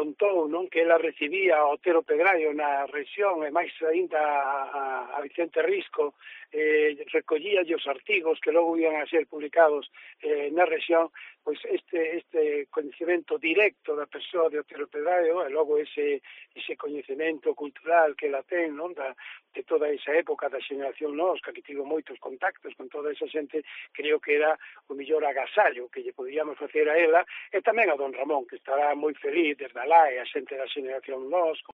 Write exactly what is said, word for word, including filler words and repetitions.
contou, non, que ela recibía a Otero Pedraio na rexión, e máis aínda a, a Vicente Risco, eh, recollía os artigos que logo iban a ser publicados eh, na rexión, pois este este coñecemento directo da persoa de Otero Pedraio, e logo ese ese coñecemento cultural que ela ten, non, da, de toda esa época da xeneración Nosca, que tivo moitos contactos con toda esa xente, creo que era o mellor agasallo que lle podíamos facer a ela, e tamén a don Ramón, que estará moi feliz desde alá, e a xente da xeneración Nos,